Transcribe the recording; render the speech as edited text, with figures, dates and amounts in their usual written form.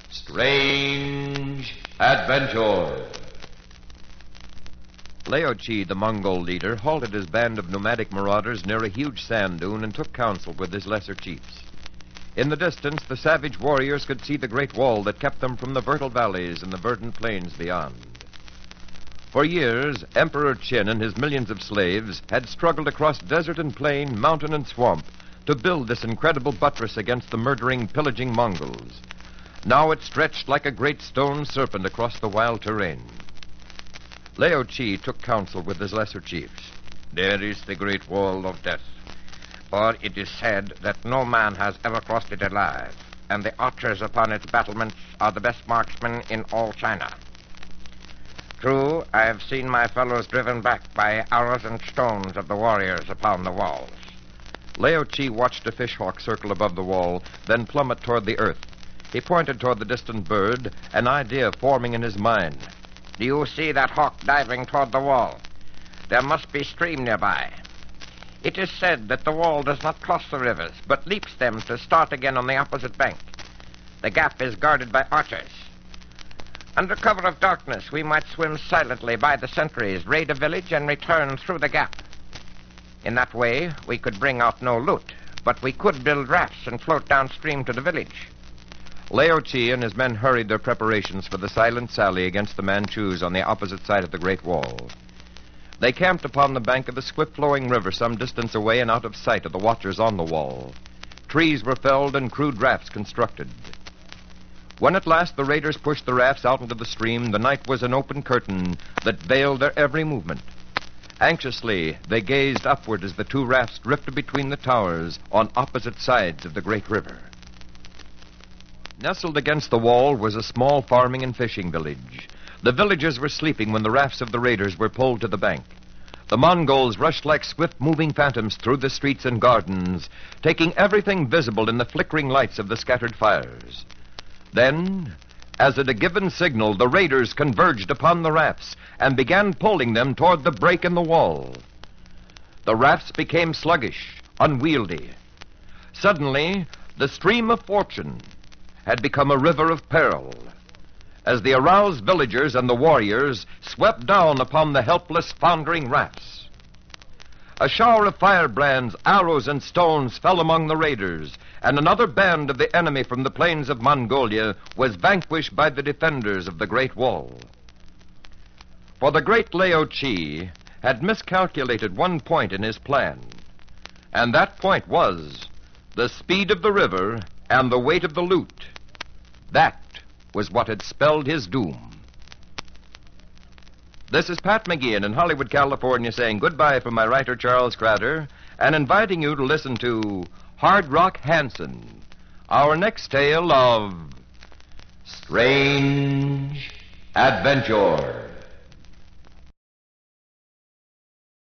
Strange Adventure. Laochi, the Mongol leader, halted his band of nomadic marauders near a huge sand dune and took counsel with his lesser chiefs. In the distance, the savage warriors could see the great wall that kept them from the fertile valleys and the verdant plains beyond. For years, Emperor Qin and his millions of slaves had struggled across desert and plain, mountain and swamp to build this incredible buttress against the murdering, pillaging Mongols. Now it stretched like a great stone serpent across the wild terrain. Laochi took counsel with his lesser chiefs. There is the great wall of death. For it is said that no man has ever crossed it alive, and the archers upon its battlements are the best marksmen in all China. True, I have seen my fellows driven back by arrows and stones of the warriors upon the walls. Laochi watched a fishhawk circle above the wall, then plummet toward the earth. He pointed toward the distant bird, an idea forming in his mind. Do you see that hawk diving toward the wall? There must be stream nearby. It is said that the wall does not cross the rivers, but leaps them to start again on the opposite bank. The gap is guarded by archers. Under cover of darkness, we might swim silently by the sentries, raid a village, and return through the gap. In that way, we could bring out no loot, but we could build rafts and float downstream to the village. Laochi and his men hurried their preparations for the silent sally against the Manchus on the opposite side of the Great Wall. They camped upon the bank of the swift-flowing river some distance away and out of sight of the watchers on the wall. Trees were felled and crude rafts constructed. When at last the raiders pushed the rafts out into the stream, the night was an open curtain that veiled their every movement. Anxiously, they gazed upward as the two rafts drifted between the towers on opposite sides of the great river. Nestled against the wall was a small farming and fishing village. The villagers were sleeping when the rafts of the raiders were pulled to the bank. The Mongols rushed like swift-moving phantoms through the streets and gardens, taking everything visible in the flickering lights of the scattered fires. Then, as at a given signal, the raiders converged upon the rafts and began pulling them toward the break in the wall. The rafts became sluggish, unwieldy. Suddenly, the stream of fortune had become a river of peril, as the aroused villagers and the warriors swept down upon the helpless, foundering rafts. A shower of firebrands, arrows, and stones fell among the raiders, and another band of the enemy from the plains of Mongolia was vanquished by the defenders of the Great Wall. For the great Laochi had miscalculated one point in his plan, and that point was the speed of the river and the weight of the loot. That was what had spelled his doom. This is Pat McGeehan in Hollywood, California, saying goodbye from my writer, Charles Cratter, and inviting you to listen to Hard Rock Hansen, our next tale of Strange Adventure.